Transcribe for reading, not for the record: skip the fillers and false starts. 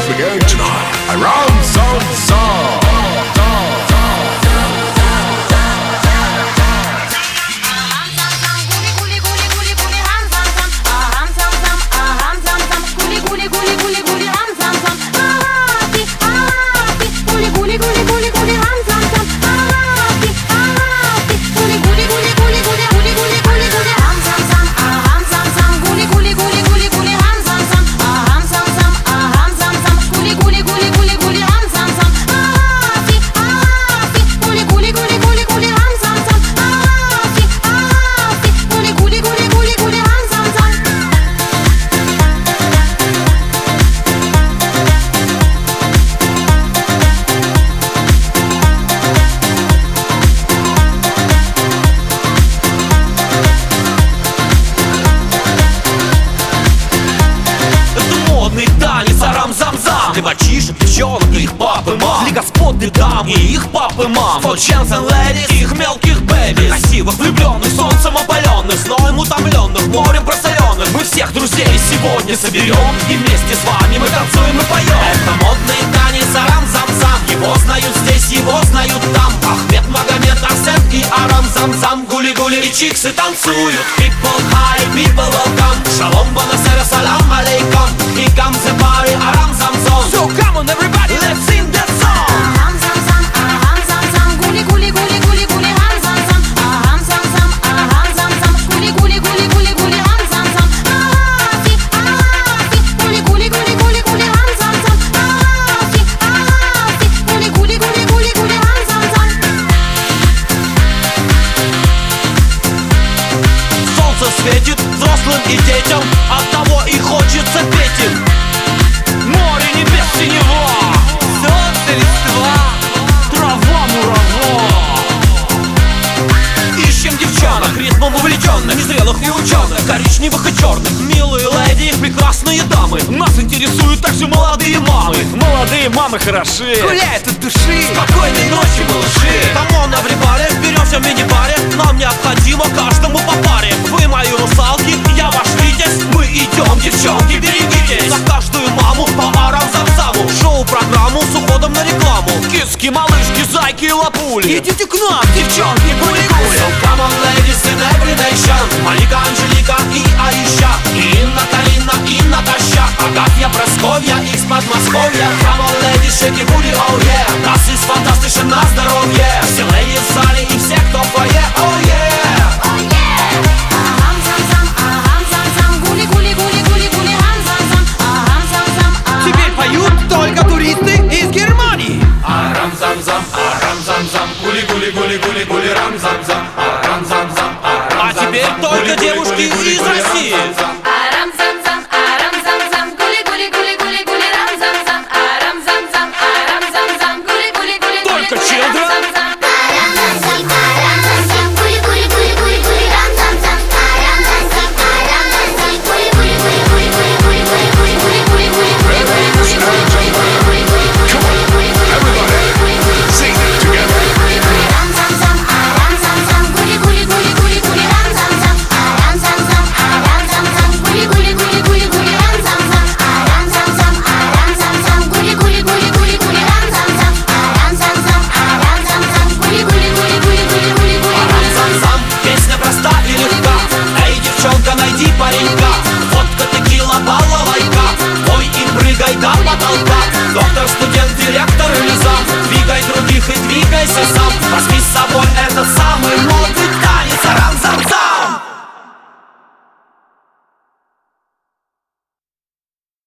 once again tonight. Around Zam. Для мальчишек, девчонок и их пап и мам, для господ и дам и их пап и мам, for chance and ladies и их мелких бэби, красивых, влюбленных, солнцем опаленных, сноем утомленных, морем просоленных. Мы всех друзей сегодня соберем, и вместе с вами мы танцуем и поем. Это модный танец арам-зам-зам, его знают здесь, его знают там. Ахмед, Магомед, Арсен и арам-зам-зам, гули-гули и чиксы танцуют. People high, people welcome, шалом, бонасера, салам алейкум. Here comes the party, арам-зам-зам. So come on everybody, let's sing that song. Aham-zam-zam, aham-zam-zam, guli-guli-guli-guli-guli, ham-zam-zam. Aham-zam-zam, aham-zam-zam, guli-guli-guli-guli-guli, ham-zam-zam. Ahati, ahati, guli-guli-guli-guli-guli, ham-zam-zam. Ahati, ahati, guli-guli-guli-guli-guli, ham-zam-зам. Солнце светит взрослым и детям, оттого и хочется петь им. Море небес синева, солнце листва, трава мурава. Ищем девчонок, ритмом увлеченных, незрелых и ученых, коричневых и черных. Милые леди, прекрасные дамы, нас интересуют также молодые мамы. Молодые мамы хороши, гуляют от души. Спокойной ночи, малыши. Камон на прибаре, беремся в мини-баре. Нам необходимо каждому по паре. Вы мои русалки, я ваш витязь. Мы идем, девчонки, берегитесь. За каждую маму по арам-зам-заму. Шоу-программу с уходом на рекламу. Киски, малышки, зайки и лапули, идите к нам, девчонки, гули-гули. So come on ladies in every nation. Малика, Анжелика и Аиша, и Инна, Карина и Наташа, Агафья, Просковья из Подмосковья. Come on ladies, shake your booty, oh yeah. Das ist fantastisch на здоровье. Все леди в зале и все, кто в фойе, oh yeah. Oh yeah. Aham-zam-zam, aham-zам-зам, гули-гули-гули-гули-гули, ham-зам-зам. Aham-зам-зам, aham-зам. теперь поют только туристы из Германии. Арам-зам-зам, арам-зам-зам, гули-гули-гули-гули-гули, рам-зам-зам, арам-зам-зам, А теперь только девушки из России. Арам-зам-зам, арам-зам-зам, гули-гули-гули-гули-гули, рам-зам-зам. Арам-зам-зам, арам-зам-зам, гули-гули-гули-гули-гули, Только children? рам-зам-зам. Арам-зам-зам, арам-зам-зам, гули-гули-гули-гули-гули, рам-зам-зам. Арам-зам-зам, арам-зам-зам, Sing it together. Арам-зам-зам, арам-зам-зам, гули-гули-гули-гули-гули, рам-зам-зам. Арам-зам-зам, арам-зам-зам, гули-гули-гули-гули-гули, рам-зам-зам. Арам-зам-зам, арам-зам-зам, гули-гули-гули-гули-гули, рам-зам-зам. Арам-зам-зам, арам-зам-зам, гули-гули-гули-гули-гули, Арам-зам-зам, песня проста и легка. Эй, девчонка, найди паренька. Водка, текила, балалайка. Пой и прыгай до потолка. Доктор, студент, директор или зам. Двигай других и двигайся сам.